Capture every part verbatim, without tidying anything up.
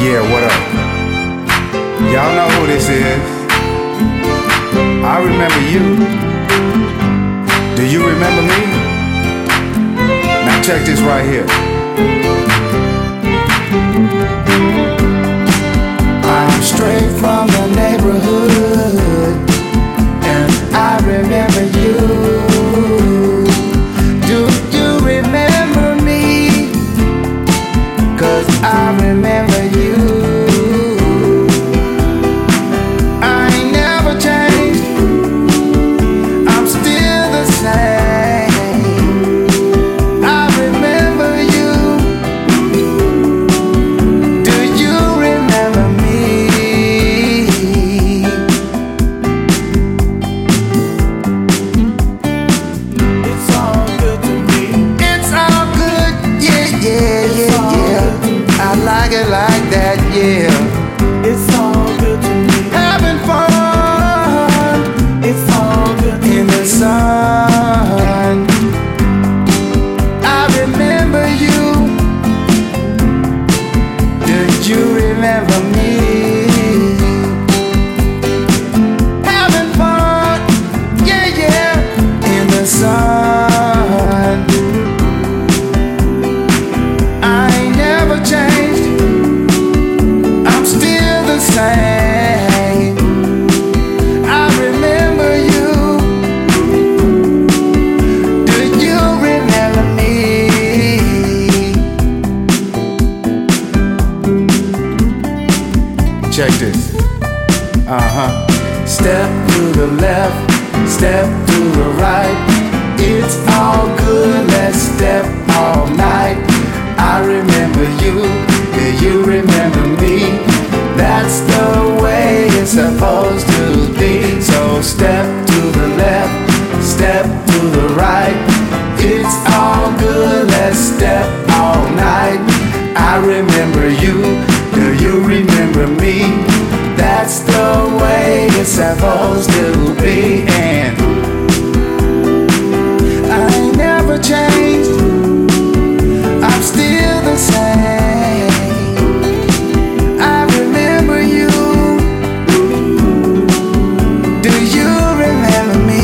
Yeah, what up? Y'all know who this is. I remember you. Do you remember me? Now check this right here. I'm straight from the neighborhood, and I remember you. Do you remember me? 'Cause I remember you. I ain't never changed, I'm still the same. I remember you. Do you remember me? It's all good to me. It's all good, yeah, yeah, yeah, yeah. I like it like that, yeah. It's all good to me. Having fun. It's all good to in the sun. I remember you. Do you remember me? Having fun, yeah, yeah, in the sun. I ain't never changed, I'm still the same. I remember you. Do you remember me? Check this. Uh-huh. Step to the left, step to the right. It's all good, let's step all night. I remember you, do you remember me? That's the way it's supposed to be. So step to the left, step to the right. It's all good, let's step all night. I remember you, do you remember me? That's the way it's supposed to be. And I ain't never changed, I'm still the same. I remember you. Do you remember me?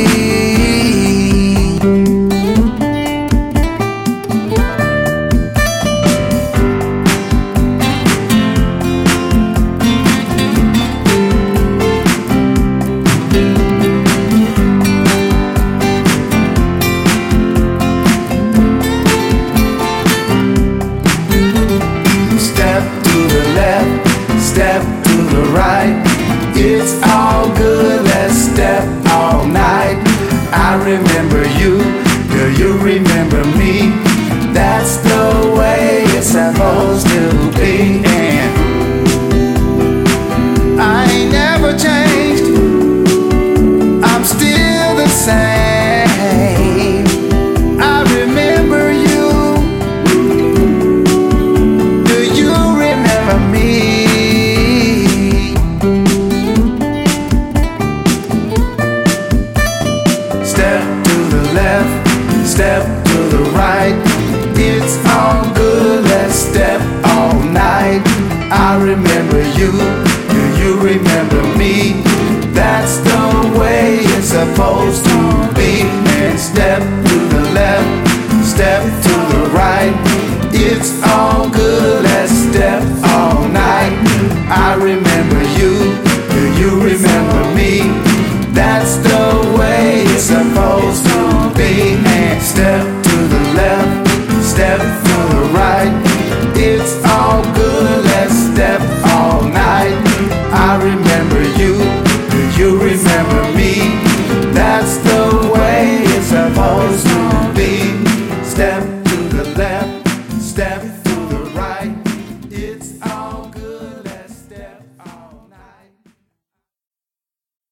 Step to the left, step to the right. It's all good, let's step all night. I remember you, do you remember me? That's the way it's supposed to be. And I ain't never changed, I'm still the same. I remember you. Do you remember me? Step to the left, step to the right. It's all good, let's step all night. I remember you, do you remember me? That's the way it's supposed to be. And step to the left, step to the right. It's all good, let's step all night. I remember you, do you remember